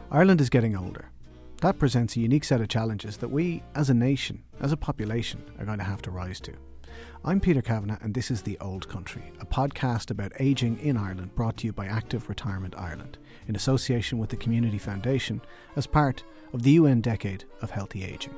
Ireland is getting older. That presents a unique set of challenges that we, as a nation, as a population, are going to have to rise to. I'm Peter Kavanagh and this is The Old Country, a podcast about ageing in Ireland brought to you by Active Retirement Ireland, in association with the Community Foundation as part of the UN Decade of Healthy Ageing.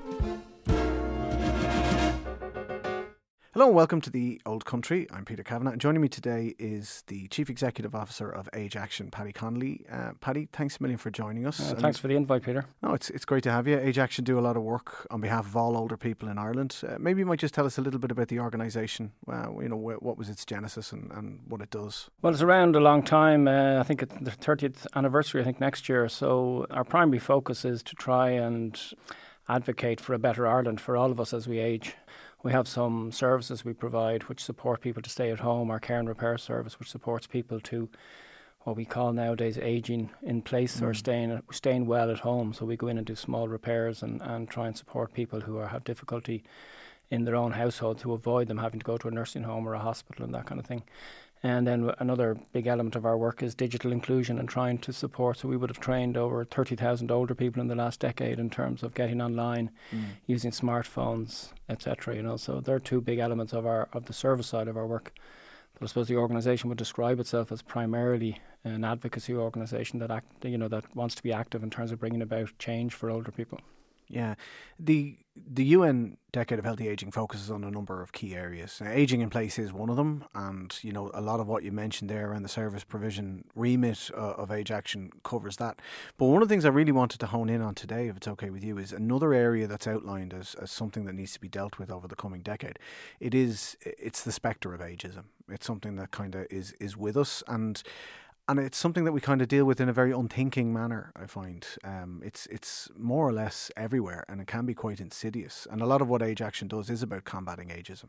Hello and welcome to The Old Country. I'm Peter Kavanagh and joining me today is the Chief Executive Officer of Age Action, Paddy Connolly. Paddy, thanks a million for joining us. Thanks for the invite, Peter. No, it's great to have you. Age Action do a lot of work on behalf of all older people in Ireland. Maybe you might just tell us a little bit about the organisation, what was its genesis and what it does. Well, it's around a long time. I think it's the 30th anniversary, next year. So our primary focus is to try and advocate for a better Ireland for all of us as we age. We have some services we provide which support people to stay at home. Our care and repair service, which supports people to what we call nowadays ageing in place or staying well at home. So we go in and do small repairs and try and support people who have difficulty in their own household to avoid them having to go to a nursing home or a hospital and that kind of thing. And then another big element of our work is digital inclusion and trying to support. So we would have trained over 30,000 older people in the last decade in terms of getting online, using smartphones, etc. So there are two big elements of the service side of our work. But I suppose the organisation would describe itself as primarily an advocacy organisation that wants to be active in terms of bringing about change for older people. Yeah, the UN Decade of Healthy Ageing focuses on a number of key areas. Now, ageing in place is one of them, and a lot of what you mentioned there around the service provision remit of Age Action covers that. But one of the things I really wanted to hone in on today, if it's okay with you, is another area that's outlined as something that needs to be dealt with over the coming decade. It's the spectre of ageism. It's something that kind of is with us, and it's something that we kind of deal with in a very unthinking manner, I find. It's more or less everywhere, and it can be quite insidious. And a lot of what Age Action does is about combating ageism.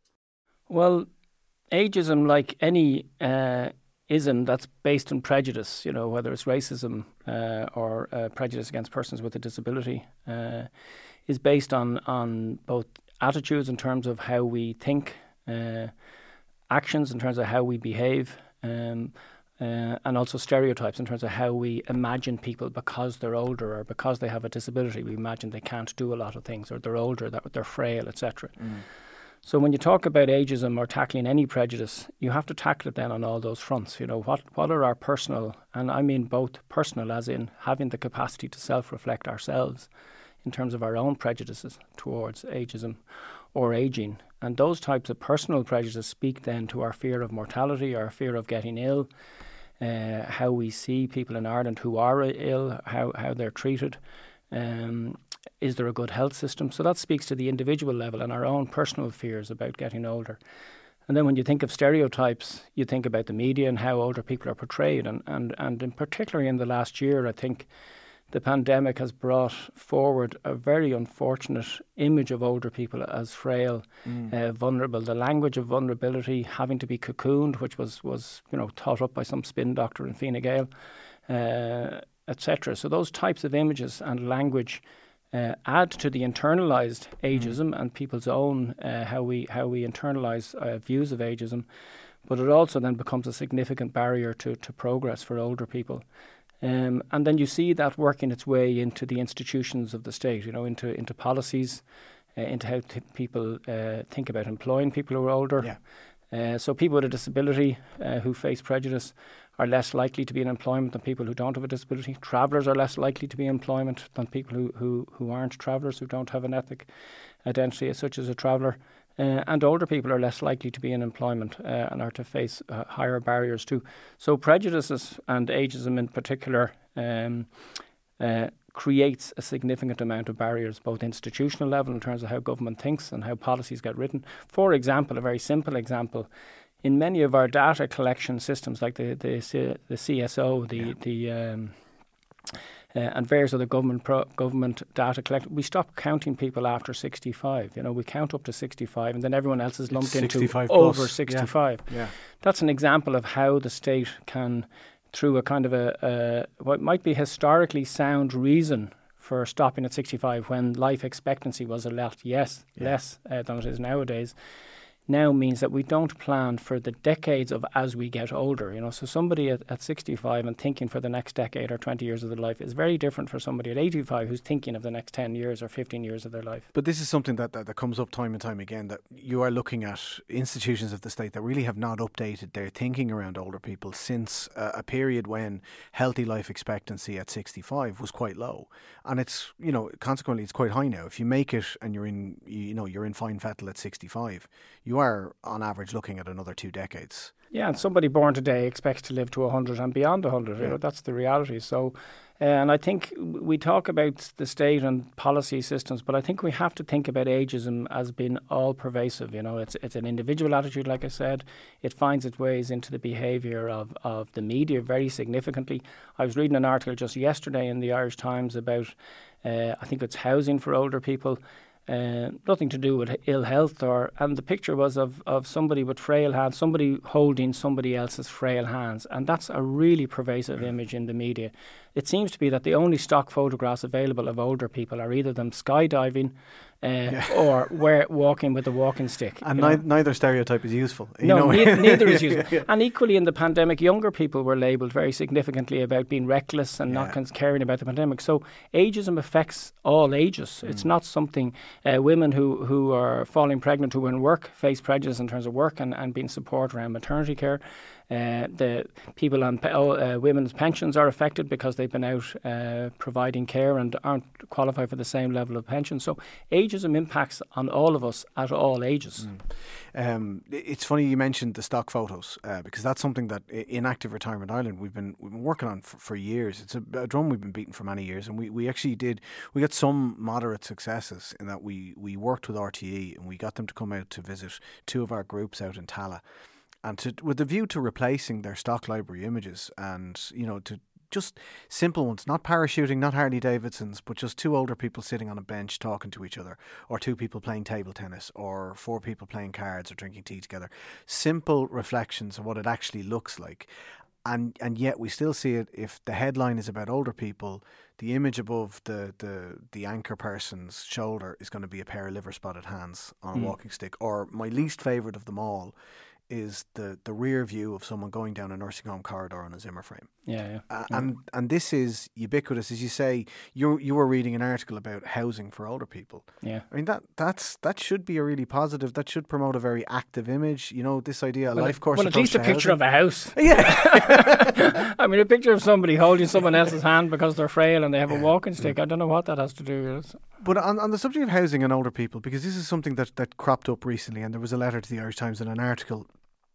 Well, ageism, like any ism that's based on prejudice, whether it's racism or prejudice against persons with a disability, is based on both attitudes in terms of how we think, actions in terms of how we behave, and also stereotypes in terms of how we imagine people because they're older or because they have a disability. We imagine they can't do a lot of things, or they're older, that they're frail, etc. So when you talk about ageism or tackling any prejudice, you have to tackle it then on all those fronts. What are our personal, and I mean both personal as in having the capacity to self-reflect ourselves in terms of our own prejudices towards ageism or ageing. And those types of personal prejudices speak then to our fear of mortality, our fear of getting ill, how we see people in Ireland who are ill, how they're treated. Is there a good health system? So that speaks to the individual level and our own personal fears about getting older. And then when you think of stereotypes, you think about the media and how older people are portrayed. And in particularly in the last year, I think the pandemic has brought forward a very unfortunate image of older people as frail, vulnerable. The language of vulnerability, having to be cocooned, which was taught up by some spin doctor in Fine Gael, etc. So those types of images and language add to the internalised ageism and people's own how we internalise views of ageism. But it also then becomes a significant barrier to progress for older people. And then you see that working its way into the institutions of the state, into policies, into how people think about employing people who are older. Yeah. So people with a disability who face prejudice are less likely to be in employment than people who don't have a disability. Travellers are less likely to be in employment than people who aren't travellers, who don't have an ethnic identity as such as a traveller. And older people are less likely to be in employment and are to face higher barriers too. So prejudices and ageism in particular creates a significant amount of barriers, both institutional level in terms of how government thinks and how policies get written. For example, a very simple example, in many of our data collection systems like the CSO, and various other government data collection, we stop counting people after 65. We count up to 65, and then everyone else is lumped into over 65. Yeah. That's an example of how the state can, through a kind of what might be historically sound reason for stopping at 65 when life expectancy was a lot less than it is nowadays, now means that we don't plan for the decades of as we get older. So somebody at 65 and thinking for the next decade or 20 years of their life is very different for somebody at 85 who's thinking of the next 10 years or 15 years of their life. But this is something that comes up time and time again, that you are looking at institutions of the state that really have not updated their thinking around older people since a period when healthy life expectancy at 65 was quite low. And it's, consequently it's quite high now. If you make it and you're in fine fettle at 65, you are on average looking at another 2 decades. Yeah, and somebody born today expects to live to 100 and beyond 100. Yeah. That's the reality. So, and I think we talk about the state and policy systems, but I think we have to think about ageism as being all pervasive. It's an individual attitude, like I said. It finds its ways into the behaviour of the media very significantly. I was reading an article just yesterday in the Irish Times about, I think it's housing for older people. Nothing to do with ill health, and the picture was of somebody with frail hands, somebody holding somebody else's frail hands, and that's a really pervasive image in the media. It seems to be that the only stock photographs available of older people are either them skydiving or walking with a walking stick. And neither stereotype is useful. Neither is useful. Yeah. And equally in the pandemic, younger people were labelled very significantly about being reckless and not caring about the pandemic. So ageism affects all ages. It's not something women who are falling pregnant, who are in work, face prejudice in terms of work and being support around maternity care. The people on women's pensions are affected because they've been out providing care and aren't qualified for the same level of pension. So ageism impacts on all of us at all ages. It's funny you mentioned the stock photos because that's something that in Active Retirement Ireland we've been working on for years. It's a drum we've been beating for many years, and we actually got some moderate successes in that we worked with RTE and we got them to come out to visit 2 of our groups out in Tala. And with the view to replacing their stock library images and, to just simple ones, not parachuting, not Harley Davidsons, but just 2 older people sitting on a bench talking to each other, or 2 people playing table tennis, or 4 people playing cards or drinking tea together. Simple reflections of what it actually looks like. And yet we still see it. If the headline is about older people, the image above the anchor person's shoulder is going to be a pair of liver-spotted hands on a walking stick. Or my least favourite of them all is the rear view of someone going down a nursing home corridor on a Zimmer frame. And this is ubiquitous. As you say, you were reading an article about housing for older people. Yeah. I mean, that should be a really positive, that should promote a very active image. This idea, life course approach. Well, at least a picture of a house. Yeah. I mean, a picture of somebody holding someone else's hand because they're frail and they have a walking stick. I don't know what that has to do with it. But on the subject of housing and older people, because this is something that cropped up recently, and there was a letter to the Irish Times and an article,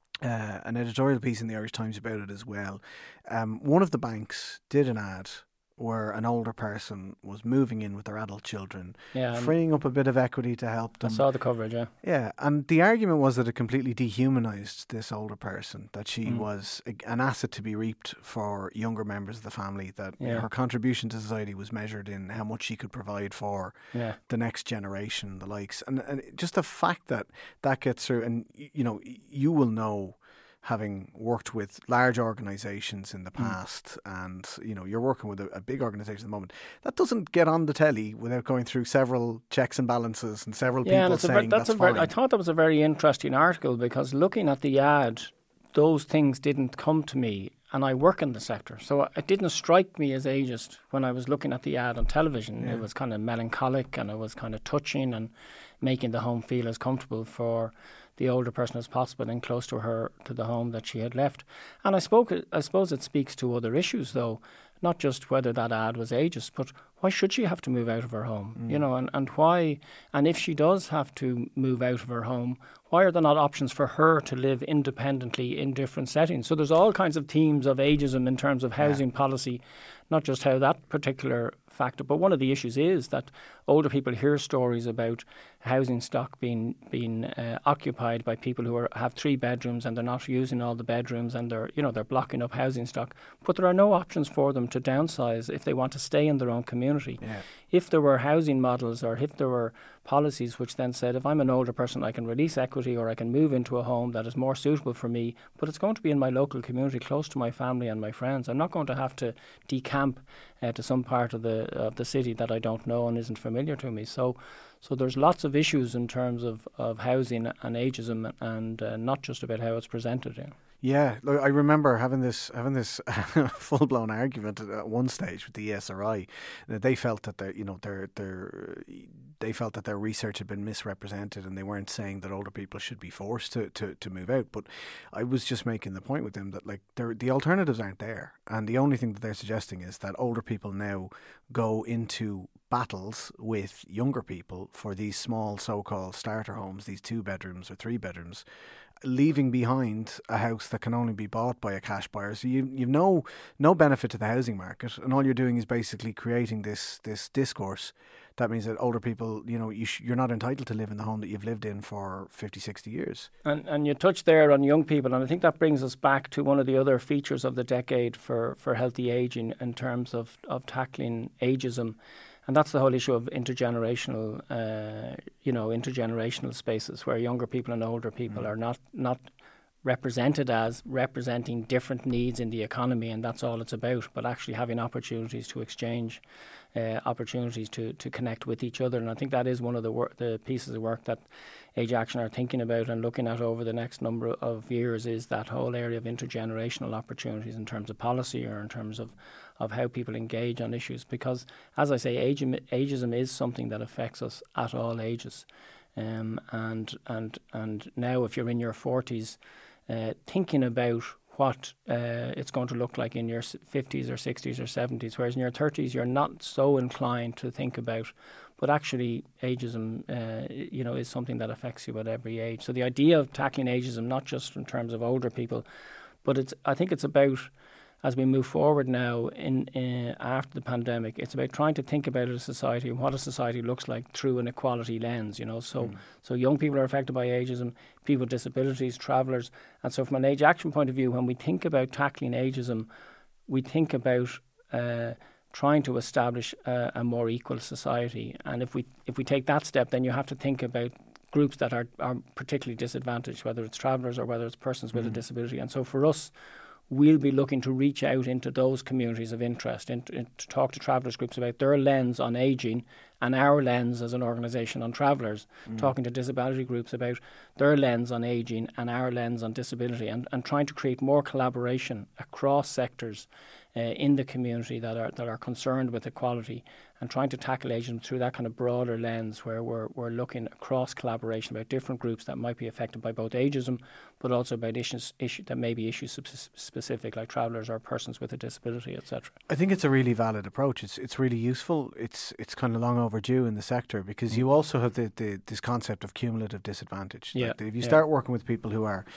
an editorial piece in the Irish Times about it as well. One of the banks did an ad where an older person was moving in with their adult children, freeing up a bit of equity to help them. I saw the coverage, yeah. Yeah, and the argument was that it completely dehumanised this older person, that she was an asset to be reaped for younger members of the family, that her contribution to society was measured in how much she could provide for the next generation, the likes. And just the fact that gets through, and you will know, having worked with large organisations in the past, and you're working with a big organisation at the moment, that doesn't get on the telly without going through several checks and balances and several people saying that's fine. I thought that was a very interesting article, because looking at the ad, those things didn't come to me, and I work in the sector, so it didn't strike me as ageist when I was looking at the ad on television. It was kind of melancholic, and it was kind of touching, and making the home feel as comfortable for the older person as possible and close to the home that she had left. And I suppose it speaks to other issues, though, not just whether that ad was ageist, but why should she have to move out of her home? And why, and if she does have to move out of her home, why are there not options for her to live independently in different settings? So there's all kinds of themes of ageism in terms of housing policy, not just how that particular factor, but one of the issues is that older people hear stories about housing stock being occupied by people who have 3 bedrooms and they're not using all the bedrooms, and they're blocking up housing stock. But there are no options for them to downsize if they want to stay in their own community. Yeah. If there were housing models, or if there were policies which then said, if I'm an older person, I can release equity, or I can move into a home that is more suitable for me, but it's going to be in my local community, close to my family and my friends. I'm not going to have to decamp camp to some part of the city that I don't know and isn't familiar to me. So there's lots of issues in terms of housing and ageism, and not just about how it's presented. Yeah, look, I remember having this full blown argument at one stage with the ESRI. They felt that they felt that their research had been misrepresented, and they weren't saying that older people should be forced to move out. But I was just making the point with them that the alternatives aren't there, and the only thing that they're suggesting is that older people now go into battles with younger people for these small so-called starter homes, these 2 bedrooms or 3 bedrooms, leaving behind a house that can only be bought by a cash buyer. So you've no benefit to the housing market, and all you're doing is basically creating this discourse that means that older people, you're not entitled to live in the home that you've lived in for 50, 60 years. And you touched there on young people, and I think that brings us back to one of the other features of the decade for healthy ageing in terms of tackling ageism. And that's the whole issue of intergenerational spaces where younger people and older people are not represented as representing different needs in the economy, and that's all it's about, but actually having opportunities to exchange, opportunities to connect with each other. And I think that is one of the pieces of work that Age Action are thinking about and looking at over the next number of years, is that whole area of intergenerational opportunities in terms of policy or in terms of how people engage on issues. Because, as I say, ageism is something that affects us at all ages. And now if you're in your 40s, thinking about what it's going to look like in your 50s or 60s or 70s, whereas in your 30s you're not so inclined to think about. But actually, ageism, is something that affects you at every age. So the idea of tackling ageism, not just in terms of older people, but I think it's about, as we move forward now after the pandemic, it's about trying to think about a society and what a society looks like through an equality lens. So young people are affected by ageism, people with disabilities, travellers, and so from an Age Action point of view, when we think about tackling ageism, we think about trying to establish a more equal society. And if we take that step, then you have to think about groups that are particularly disadvantaged, whether it's travellers or whether it's persons with a disability. And so for us, we'll be looking to reach out into those communities of interest and to talk to travellers groups about their lens on ageing and our lens as an organisation on travellers, talking to disability groups about their lens on ageing and our lens on disability, and trying to create more collaboration across sectors in the community that are concerned with equality, and trying to tackle ageism through that kind of broader lens where we're looking across collaboration about different groups that might be affected by both ageism, but also about issues that may be issues specific, like travellers or persons with a disability, etc. I think it's a really valid approach. It's really useful. It's kind of long overdue in the sector, because you also have this concept of cumulative disadvantage. Yeah. Like if you start working with people who are,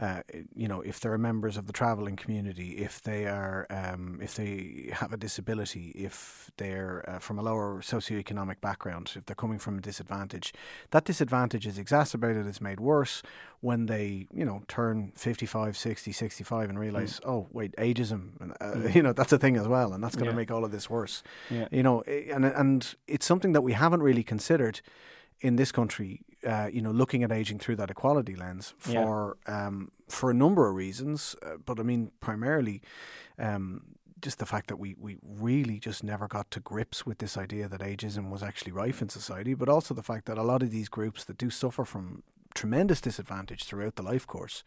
if they're members of the travelling community, if they are, if they have a disability, if they're from a lower socioeconomic background, if they're coming from a disadvantage, that disadvantage is exacerbated, it's made worse when they, turn 55, 60, 65 and realise, oh, wait, ageism, that's a thing as well, and that's going to make all of this worse. Yeah. And it's something that we haven't really considered in this country, looking at ageing through that equality lens for a number of reasons. But I mean, primarily, just the fact that we really just never got to grips with this idea that ageism was actually rife in society, but also the fact that a lot of these groups that do suffer from tremendous disadvantage throughout the life course,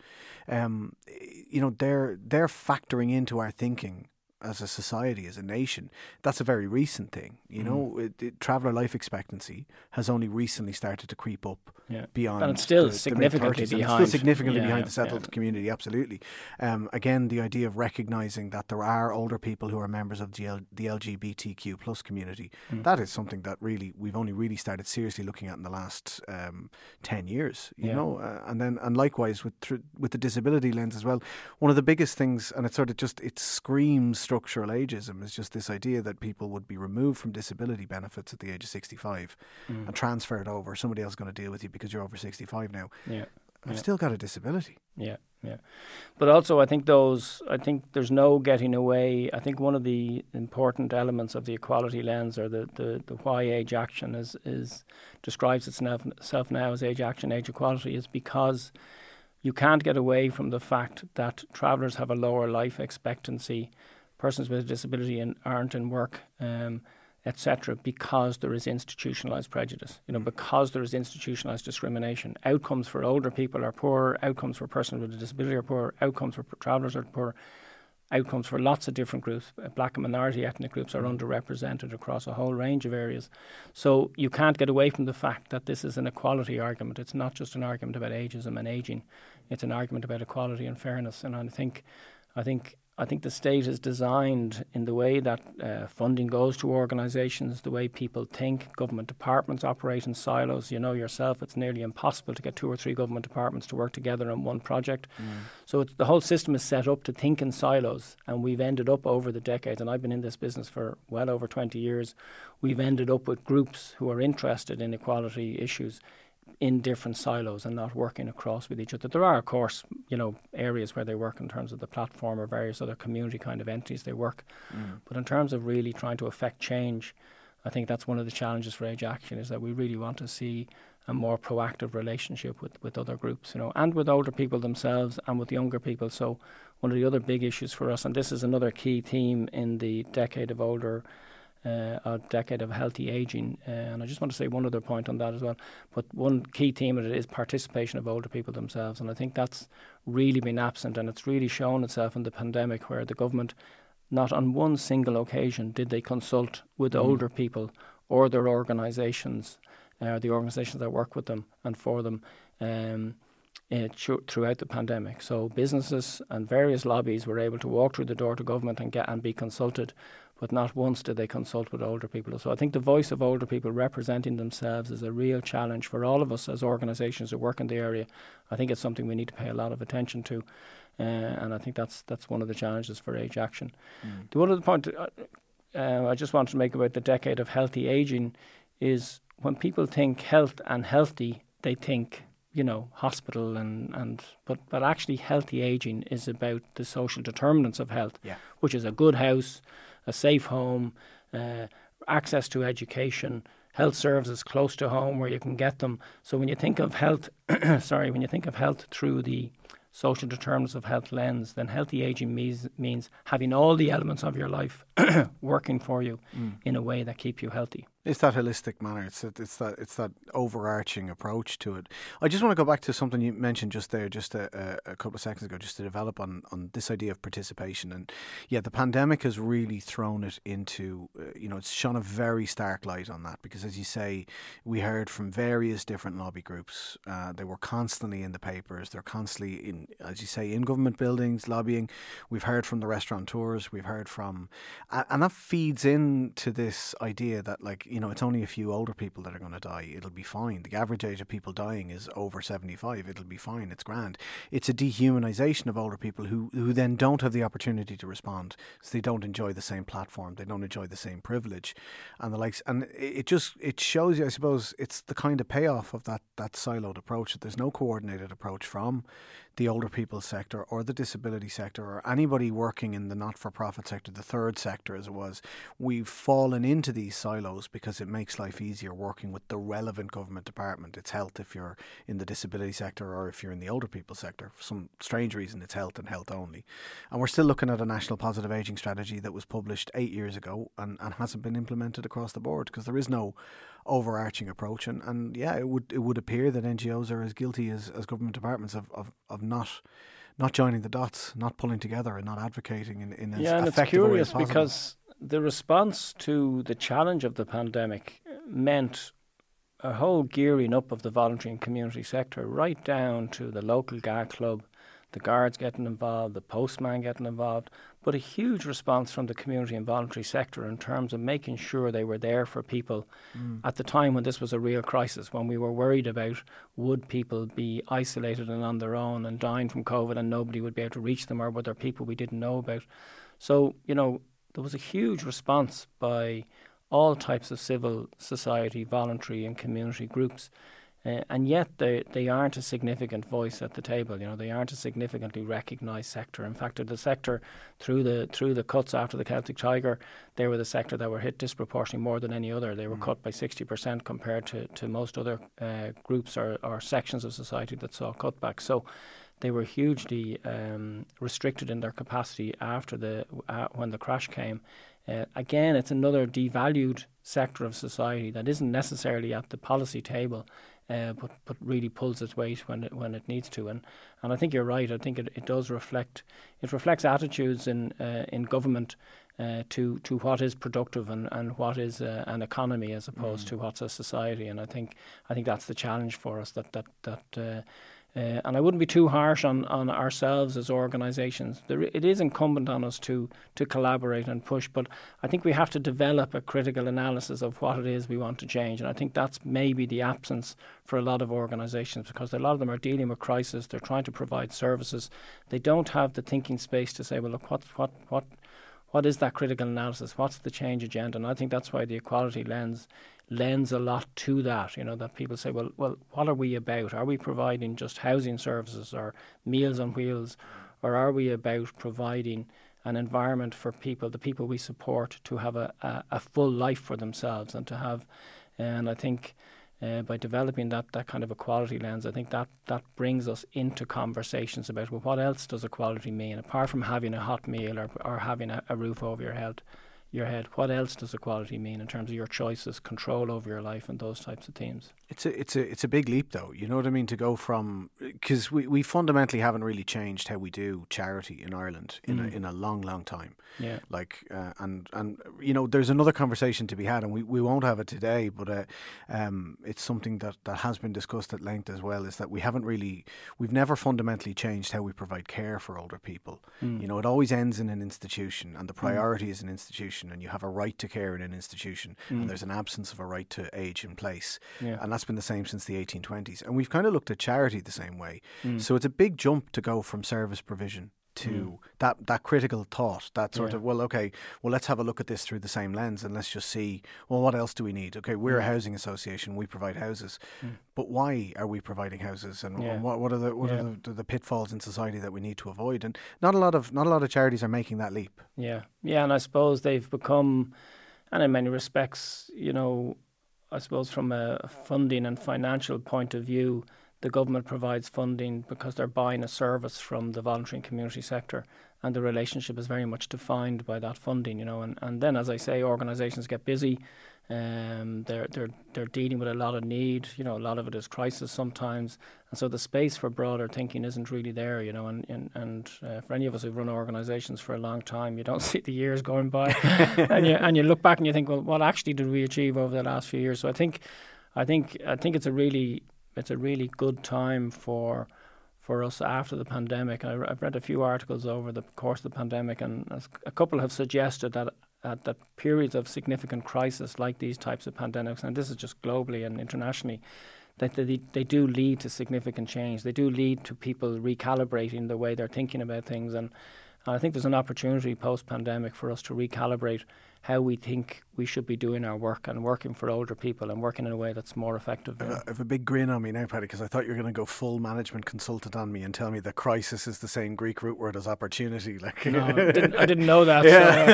they're factoring into our thinking as a society, as a nation. That's a very recent thing. Traveller life expectancy has only recently started to creep up beyond. And it's still significantly behind. It's still significantly behind the settled community, absolutely. Again, the idea of recognising that there are older people who are members of the LGBTQ plus community, that is something that really we've only really started seriously looking at in the last 10 years, and likewise with the disability lens as well. One of the biggest things, and it screams structural ageism, is just this idea that people would be removed from disability benefits at the age of 65 and transferred over. Somebody else is going to deal with you because you're over 65 now. I've still got a disability. Yeah. But also I think there's no getting away. I think one of the important elements of the equality lens, or the why Age Action is describes itself now as Age Action, Age Equality, is because you can't get away from the fact that travellers have a lower life expectancy, persons with a disability aren't in work, etc., because there is institutionalised prejudice, because there is institutionalised discrimination. Outcomes for older people are poor, outcomes for persons with a disability are poor, outcomes for travellers are poor, outcomes for lots of different groups. Black and minority ethnic groups are underrepresented across a whole range of areas. So you can't get away from the fact that this is an equality argument. It's not just an argument about ageism and ageing. It's an argument about equality and fairness. And I think the state is designed in the way that funding goes to organisations, the way people think. Government departments operate in silos. You know yourself, it's nearly impossible to get 2 or 3 government departments to work together on one project. So the whole system is set up to think in silos, and we've ended up over the decades, and I've been in this business for well over 20 years, we've ended up with groups who are interested in equality issues in different silos and not working across with each other. There are, of course, areas where they work in terms of the platform or various other community kind of entities they work. But in terms of really trying to affect change, I think that's one of the challenges for Age Action, is that we really want to see a more proactive relationship with other groups, and with older people themselves and with younger people. So one of the other big issues for us, and this is another key theme in the decade of a decade of healthy ageing, and I just want to say one other point on that as well, but one key theme of it is participation of older people themselves, and I think that's really been absent, and it's really shown itself in the pandemic, where the government, not on one single occasion did they consult with older people or their organisations, the organisations that work with them and for them, throughout the pandemic. So businesses and various lobbies were able to walk through the door to government and be consulted, but not once did they consult with older people. So I think the voice of older people representing themselves is a real challenge for all of us as organisations who work in the area. I think it's something we need to pay a lot of attention to, and I think that's one of the challenges for Age Action. The one other point I just want to make about the decade of healthy ageing is, when people think health and healthy, they think hospital but actually healthy ageing is about the social determinants of health, which is a good house, a safe home, access to education, health services close to home where you can get them. So when you think of health, when you think of health through the social determinants of health lens, then healthy ageing means having all the elements of your life working for you in a way that keep you healthy. It's that holistic manner. It's that overarching approach to it. I just want to go back to something you mentioned just there, just a couple of seconds ago, just to develop on this idea of participation. And the pandemic has really thrown it into, it's shone a very stark light on that, because, as you say, we heard from various different lobby groups. They were constantly in the papers. They're constantly in, as you say, in government buildings lobbying. We've heard from the restaurateurs. We've heard from, and that feeds into this idea that, it's only a few older people that are going to die. It'll be fine. The average age of people dying is over 75. It'll be fine. It's grand. It's a dehumanisation of older people who then don't have the opportunity to respond. So they don't enjoy the same platform. They don't enjoy the same privilege and the likes. And it shows you, I suppose, it's the kind of payoff of that siloed approach, that there's no coordinated approach from the older people sector or the disability sector or anybody working in the not-for-profit sector, the third sector as it was. We've fallen into these silos because it makes life easier working with the relevant government department. It's health if you're in the disability sector, or if you're in the older people sector. For some strange reason, it's health and health only. And we're still looking at a national positive ageing strategy that was published 8 years ago and hasn't been implemented across the board, because there is no overarching approach, and it would appear that NGOs are as guilty as government departments of not joining the dots, not pulling together, and not advocating in as effective a way as possible. It's curious because the response to the challenge of the pandemic meant a whole gearing up of the voluntary and community sector, right down to the local GAA club, the guards getting involved, the postman getting involved, but a huge response from the community and voluntary sector in terms of making sure they were there for people at the time when this was a real crisis, when we were worried about would people be isolated and on their own and dying from COVID and nobody would be able to reach them, or were there people we didn't know about. So, there was a huge response by all types of civil society, voluntary and community groups. And yet they aren't a significant voice at the table. They aren't a significantly recognised sector. In fact, the sector through the cuts after the Celtic Tiger, they were the sector that were hit disproportionately more than any other. They were cut by 60% compared to most other groups or sections of society that saw cutbacks. So they were hugely restricted in their capacity after when the crash came. Again, it's another devalued sector of society that isn't necessarily at the policy table, but really pulls its weight when it needs to. And I think you're right. I think it does reflects attitudes in government to what is productive and what is an economy as opposed to what's a society. And I think that's the challenge for us. And I wouldn't be too harsh on ourselves as organisations. It is incumbent on us to collaborate and push, but I think we have to develop a critical analysis of what it is we want to change. And I think that's maybe the absence for a lot of organisations, because a lot of them are dealing with crisis. They're trying to provide services. They don't have the thinking space to say, well, look, what is that critical analysis? What's the change agenda? And I think that's why the equality lens lends a lot to that, that people say, well, what are we about? Are we providing just housing services or Meals on Wheels, or are we about providing an environment for people, the people we support, to have a full life for themselves and I think by developing that kind of equality lens, I think that brings us into conversations about, well, what else does equality mean apart from having a hot meal or having a roof over your head? What else does equality mean in terms of your choices, control over your life, and those types of themes? It's a big leap, though. You know what I mean? To go from, because we fundamentally haven't really changed how we do charity in Ireland in a long time. Yeah. And there's another conversation to be had, and we won't have it today, but it's something that has been discussed at length as well. Is that we've never fundamentally changed how we provide care for older people. It always ends in an institution, and the priority is an institution. And you have a right to care in an institution, and there's an absence of a right to age in place. Yeah. And that's been the same since the 1820s. And we've kind of looked at charity the same way. So it's a big jump to go from service provision to that critical thought, that sort of, let's have a look at this through the same lens, and let's just see, well, what else do we need? Okay, we're a housing association, we provide houses, but why are we providing houses, and what are the pitfalls in society that we need to avoid? And not a lot of charities are making that leap. And I suppose they've become, and in many respects, I suppose from a funding and financial point of view, the government provides funding because they're buying a service from the voluntary and community sector, and the relationship is very much defined by that funding, and then, as I say, organisations get busy. They're dealing with a lot of need. A lot of it is crisis sometimes, and so the space for broader thinking isn't really there. And for any of us who've run organisations for a long time, you don't see the years going by, and you look back and you think, well, what actually did we achieve over the last few years? So I think it's a really good time for us after the pandemic. I've read a few articles over the course of the pandemic, and a couple have suggested that at the periods of significant crisis like these types of pandemics, and this is just globally and internationally, that they do lead to significant change. They do lead to people recalibrating the way they're thinking about things, and I think there's an opportunity post-pandemic for us to recalibrate how we think we should be doing our work and working for older people and working in a way that's more effective. I have a big grin on me now, Paddy, because I thought you were going to go full management consultant on me and tell me that crisis is the same Greek root word as opportunity. No, I didn't know that.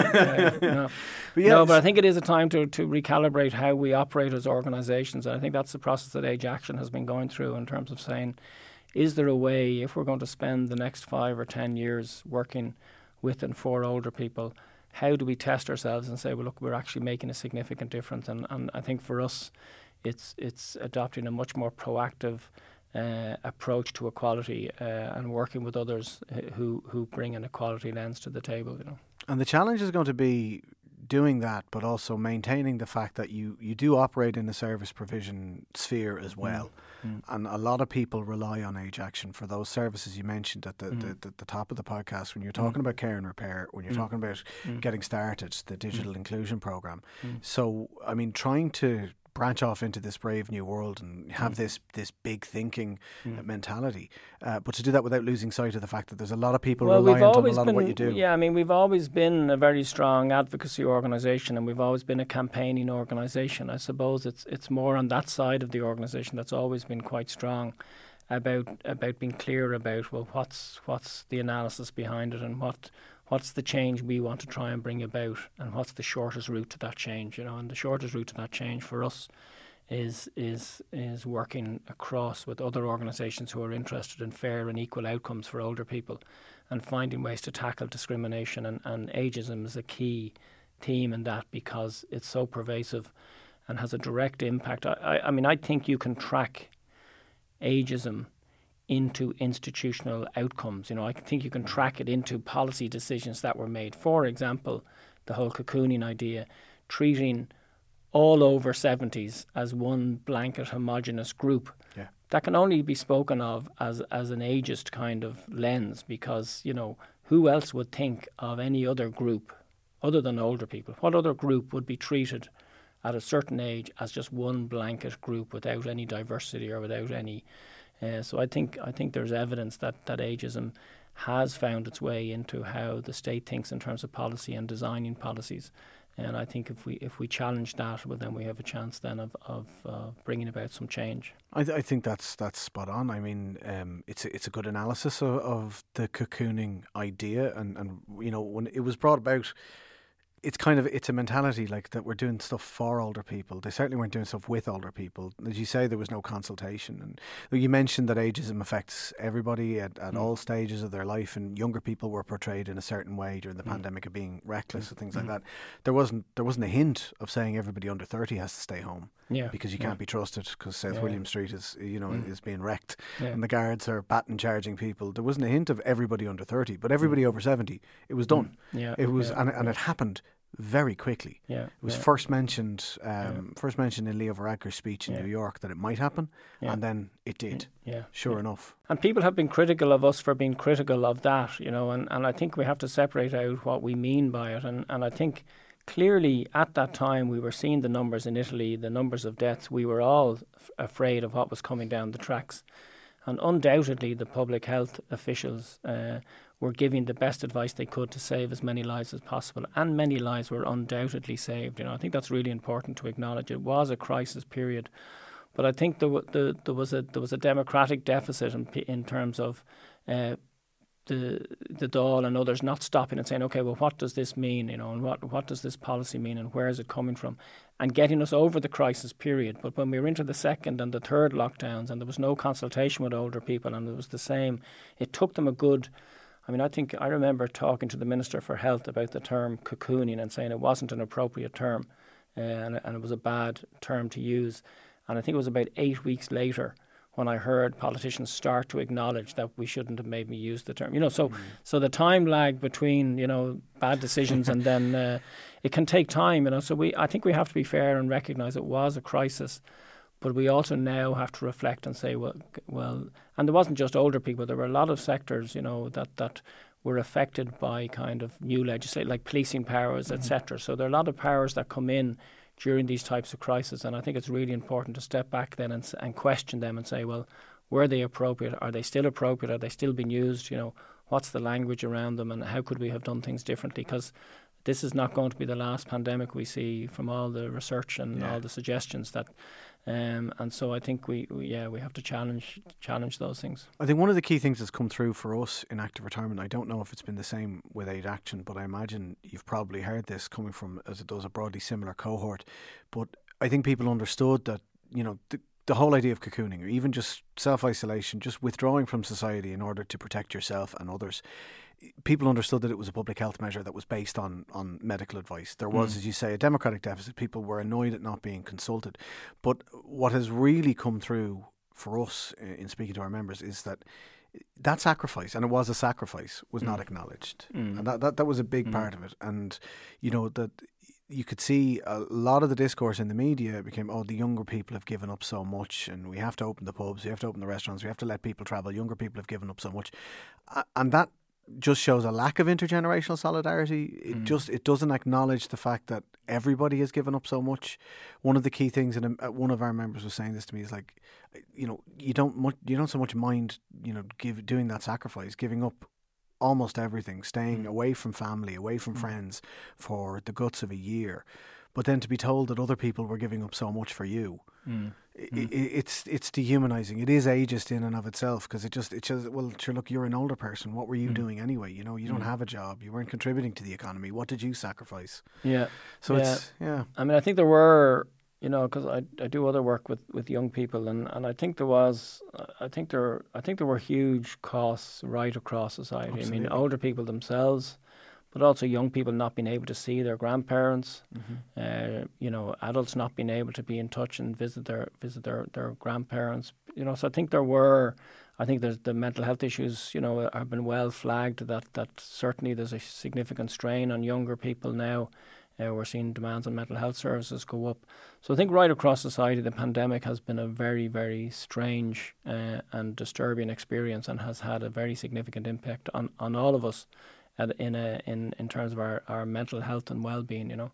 Yeah. But I think it is a time to recalibrate how we operate as organisations. And I think that's the process that Age Action has been going through in terms of saying, is there a way, if we're going to spend the next 5 or 10 years working with and for older people, how do we test ourselves and say, well, look, we're actually making a significant difference? And I think for us, it's adopting a much more proactive approach to equality and working with others who bring an equality lens to the table. And the challenge is going to be doing that, but also maintaining the fact that you do operate in the service provision sphere as well. And a lot of people rely on Age Action for those services you mentioned at the top of the podcast when you're talking about care and repair, when you're talking about getting started, the digital inclusion programme. So, I mean, trying to branch off into this brave new world and have this big thinking mentality, but to do that without losing sight of the fact that there's a lot of people reliant on a lot of what you do. Yeah, I mean, we've always been a very strong advocacy organisation, and we've always been a campaigning organisation. I suppose it's more on that side of the organisation that's always been quite strong about being clear about, well, what's the analysis behind it, and what's the change we want to try and bring about, and what's the shortest route to that change, And the shortest route to that change for us is working across with other organisations who are interested in fair and equal outcomes for older people, and finding ways to tackle discrimination, and ageism is a key theme in that, because it's so pervasive and has a direct impact. I mean, I think you can track ageism into institutional outcomes. I think you can track it into policy decisions that were made. For example, the whole cocooning idea, treating all over 70s as one blanket homogenous group. Yeah. That can only be spoken of as an ageist kind of lens, because, who else would think of any other group other than older people? What other group would be treated at a certain age as just one blanket group without any diversity or without any... So I think there's evidence that ageism has found its way into how the state thinks in terms of policy and designing policies. And I think if we challenge that, well, then we have a chance then of bringing about some change. I think that's spot on. I mean, it's a good analysis of the cocooning idea, and when it was brought about, it's a mentality like that we're doing stuff for older people. They certainly weren't doing stuff with older people. As you say, there was no consultation. And you mentioned that ageism affects everybody at all stages of their life, and younger people were portrayed in a certain way during the pandemic of being reckless and things like that. There wasn't a hint of saying everybody under 30 has to stay home. Yeah, because you can't be trusted, because South William Street is is being wrecked, Yeah. and the guards are baton charging people. There wasn't a hint of everybody under 30, but everybody over 70, it was done. Yeah, It was, and it happened very quickly. Yeah, It was first mentioned in Leo Varadkar's speech in New York that it might happen, and then it did. Sure enough. And people have been critical of us for being critical of that, and I think we have to separate out what we mean by it. And I think clearly at that time we were seeing the numbers in Italy, the numbers of deaths. We were all afraid of what was coming down the tracks. And undoubtedly the public health officials were giving the best advice they could to save as many lives as possible. And many lives were undoubtedly saved. I think that's really important to acknowledge. It was a crisis period. But I think there was a democratic deficit in terms of the Dáil and others not stopping and saying, okay, well, what does this mean, and what does this policy mean, and where is it coming from, and getting us over the crisis period. But when we were into the second and the third lockdowns, and there was no consultation with older people, and it was the same, it took them I remember talking to the Minister for Health about the term cocooning and saying it wasn't an appropriate term, and it was a bad term to use. And I think it was about 8 weeks later when I heard politicians start to acknowledge that we shouldn't have maybe used the term. So the time lag between, bad decisions and then it can take time, So I think we have to be fair and recognise it was a crisis, but we also now have to reflect and say, well, and there wasn't just older people. There were a lot of sectors, that were affected by kind of new legislation, like policing powers, etc. So there are a lot of powers that come in during these types of crises, and I think it's really important to step back then and question them and say, well, were they appropriate? Are they still appropriate? Are they still being used? What's the language around them, and how could we have done things differently? Because this is not going to be the last pandemic we see from all the research and all the suggestions that, and so I think we have to challenge those things. I think one of the key things that's come through for us in active retirement, I don't know if it's been the same with Age Action, but I imagine you've probably heard this coming from, as it does, a broadly similar cohort. But I think people understood that, the whole idea of cocooning, or even just self-isolation, just withdrawing from society in order to protect yourself and others, people understood that it was a public health measure that was based on medical advice. There was, as you say, a democratic deficit. People were annoyed at not being consulted. But what has really come through for us in speaking to our members is that sacrifice, and it was a sacrifice, was not acknowledged. And that was a big part of it. And, that you could see a lot of the discourse in the media became, the younger people have given up so much, and we have to open the pubs, we have to open the restaurants, we have to let people travel. Younger people have given up so much. And that just shows a lack of intergenerational solidarity. It doesn't acknowledge the fact that everybody has given up so much. One of the key things, and one of our members was saying this to me, is like, you don't so much mind, doing that sacrifice, giving up almost everything, staying away from family, away from friends for the guts of a year, but then to be told that other people were giving up so much for you. It's dehumanizing. It is ageist in and of itself, because it just well, sure, look, you're an older person. What were you doing anyway? You don't have a job. You weren't contributing to the economy. What did you sacrifice? Yeah. So it's I mean, I think there were You know, because I do other work with young people, and I think there were huge costs right across society. Absolutely. I mean, older people themselves, but also young people not being able to see their grandparents. You know, adults not being able to be in touch and visit their grandparents. You know, so I think there's the mental health issues. You know, have been well flagged that certainly there's a significant strain on younger people now. We're seeing demands on mental health services go up. So I think right across society, the pandemic has been a very, very strange and disturbing experience, and has had a very significant impact on all of us in terms of our mental health and well-being. You know,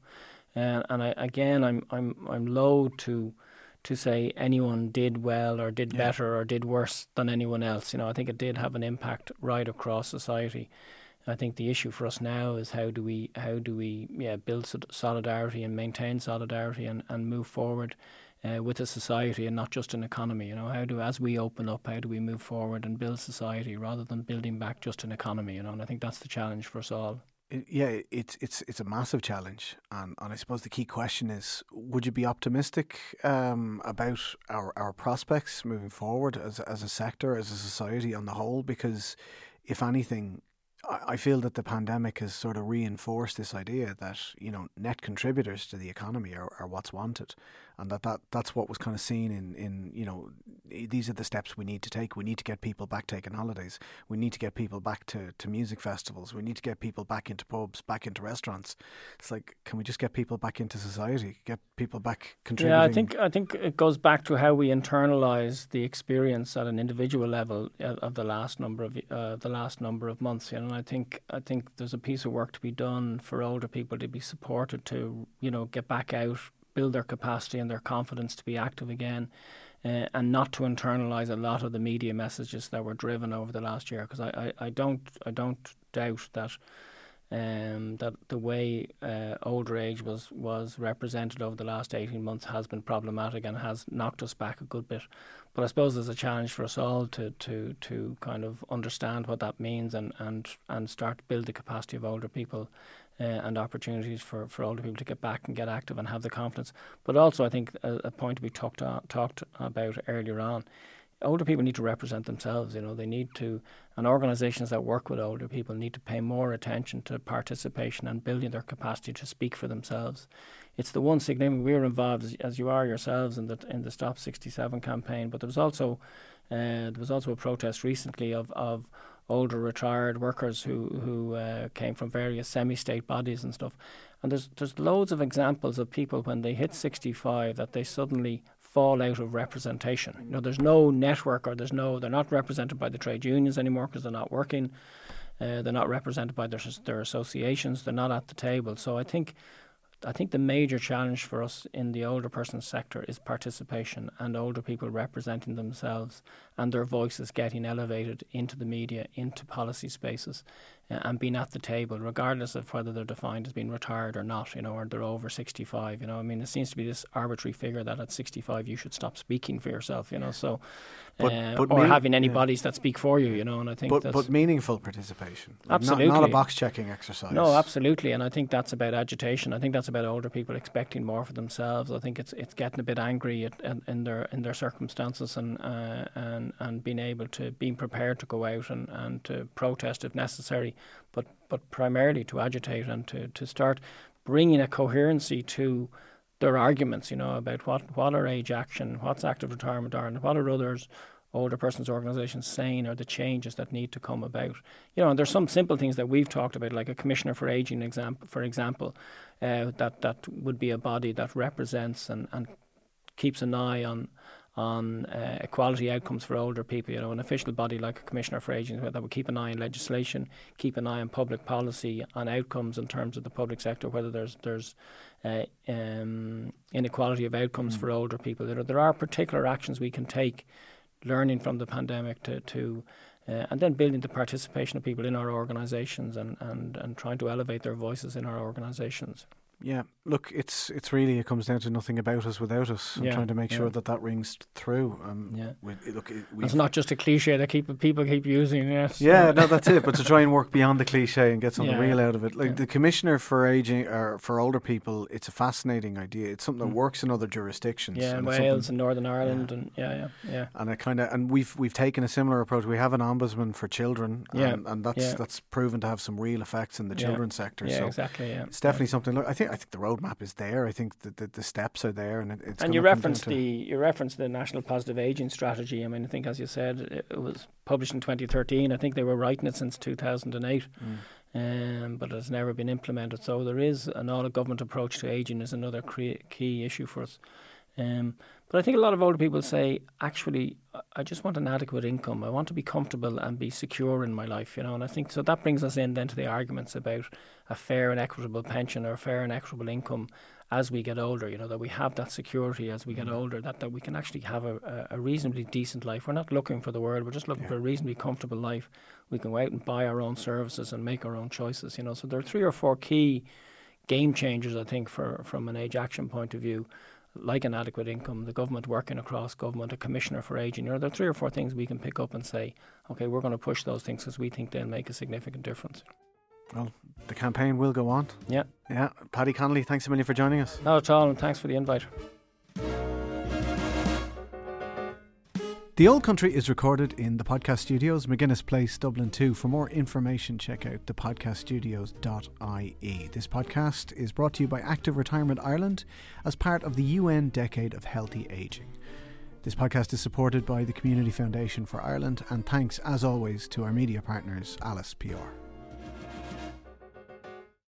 I'm loath to say anyone did well or did better or did worse than anyone else. You know, I think it did have an impact right across society. I think the issue for us now is how do we build solidarity and maintain solidarity and move forward with a society and not just an economy. You know, as we open up, how do we move forward and build society rather than building back just an economy? You know, and I think that's the challenge for us all. It's a massive challenge, and I suppose the key question is: would you be optimistic about our prospects moving forward as a sector, as a society on the whole? Because if anything, I feel that the pandemic has sort of reinforced this idea that, you know, net contributors to the economy are what's wanted, and that's what was kind of seen in you know, these are the steps we need to take. We need to get people back taking holidays. We need to get people back to music festivals. We need to get people back into pubs, back into restaurants. It's like, can we just get people back into society, get people back contributing? Yeah, I think it goes back to how we internalise the experience at an individual level of the last number of months. You know, and I think there's a piece of work to be done for older people to be supported to, you know, get back out, build their capacity and their confidence to be active again, and not to internalise a lot of the media messages that were driven over the last year. Because I don't doubt that that the way older age was represented over the last 18 months has been problematic and has knocked us back a good bit. But I suppose there's a challenge for us all to kind of understand what that means and start to build the capacity of older people and opportunities for older people to get back and get active and have the confidence. But also I think a point we talked about earlier on, older people need to represent themselves. You know, they need to, and organisations that work with older people need to pay more attention to participation and building their capacity to speak for themselves. It's the one significant. We were involved, as you are yourselves, in the Stop 67 campaign. But there was also a protest recently of older retired workers who came from various semi-state bodies and stuff. And there's loads of examples of people when they hit 65 that they suddenly fall out of representation. You know, there's no network, or they're not represented by the trade unions anymore because they're not working. They're not represented by their associations. They're not at the table. So I think the major challenge for us in the older persons sector is participation and older people representing themselves and their voices getting elevated into the media, into policy spaces, and being at the table, regardless of whether they're defined as being retired or not, you know, or they're over 65. You know, I mean, it seems to be this arbitrary figure that at 65 you should stop speaking for yourself, you know, so or having any bodies that speak for you, you know, and I think but meaningful participation, like absolutely, not a box checking exercise. No, absolutely, and I think that's about agitation. I think that's about older people expecting more for themselves. I think it's getting a bit angry in their circumstances and being prepared to go out and to protest if necessary, but primarily to agitate and to start bringing a coherency to their arguments, you know, about what are age action, what's active retirement are, and what are others, older persons organisations saying are the changes that need to come about. You know, and there's some simple things that we've talked about, like a commissioner for ageing, for example, that would be a body that represents and keeps an eye on equality outcomes for older people. You know, an official body like a commissioner for ageing that would keep an eye on legislation, keep an eye on public policy, on outcomes in terms of the public sector, whether there's inequality of outcomes for older people. There are particular actions we can take, learning from the pandemic to and then building the participation of people in our organisations and trying to elevate their voices in our organisations. Yeah, look, it's really, it comes down to nothing about us without us. I'm trying to make sure that rings through. It's not just a cliche that people keep using. Yes. Yeah, no, that's it. But to try and work beyond the cliche and get something real out of it, like the Commissioner for Aging or for Older People, it's a fascinating idea. It's something that works in other jurisdictions. Yeah, in Wales and Northern Ireland, and And we've taken a similar approach. We have an ombudsman for children, and that's proven to have some real effects in the children's sector. Yeah, so exactly. Yeah, it's definitely something. Look, I think the roadmap is there. I think that the steps are there, and it's. And you referenced the National Positive Aging Strategy. I mean, I think, as you said, it was published in 2013. I think they were writing it since 2008, but it has never been implemented. So there is an all-government approach to ageing is another key issue for us. But I think a lot of older people say, actually, I just want an adequate income. I want to be comfortable and be secure in my life, And I think so that brings us in then to the arguments about a fair and equitable pension or a fair and equitable income as we get older, that we have that security as we get older, that we can actually have a reasonably decent life. We're not looking for the world, we're just looking for a reasonably comfortable life. We can go out and buy our own services and make our own choices, So there are 3 or 4 key game changers, I think, from an age action point of view, like an adequate income, the government working across government, a commissioner for ageing. There are 3 or 4 things we can pick up and say, okay, we're going to push those things because we think they'll make a significant difference. Well, the campaign will go on. Yeah. Paddy Connolly, thanks a million for joining us. Not at all, and thanks for the invite. The Old Country is recorded in the podcast studios, McGuinness Place, Dublin 2. For more information, check out thepodcaststudios.ie. This podcast is brought to you by Active Retirement Ireland as part of the UN Decade of Healthy Ageing. This podcast is supported by the Community Foundation for Ireland, and thanks, as always, to our media partners, Alice PR.